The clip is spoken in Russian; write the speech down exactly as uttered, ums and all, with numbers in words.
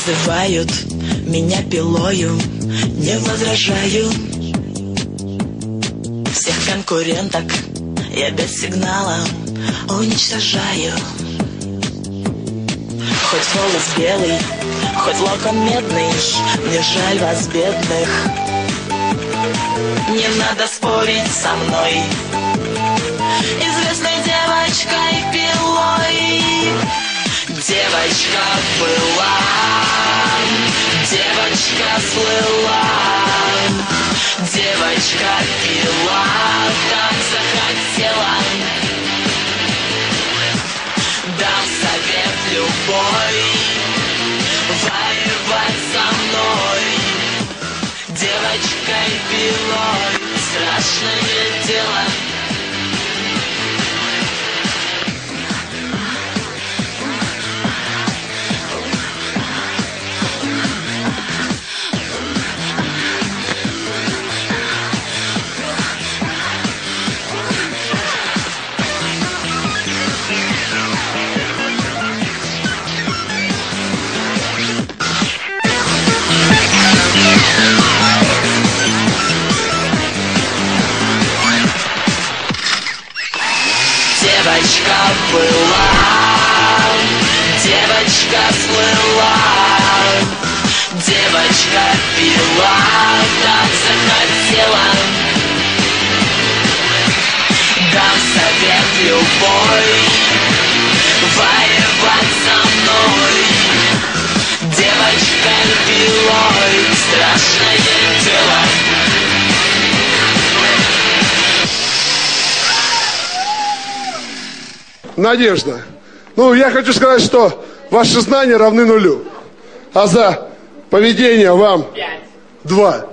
Называют меня пилою, не возражаю. Всех конкуренток я без сигнала уничтожаю. Хоть волос белый, хоть локон медный, мне жаль вас, бедных. Не надо спорить со мной, известной девочкой-пилой. Девочка была, девочка слыла, девочка пила, как захотела. Дам совет любой, воевать со мной. Девочкой-пилой страшное дело. Девочка была, девочка слыла, девочка пила, так захотела. Дам совет любой, воевать со мной. Девочкой-пилой страшное дело. Надежда. Ну, я хочу сказать, что ваши знания равны нулю. А за поведение вам два.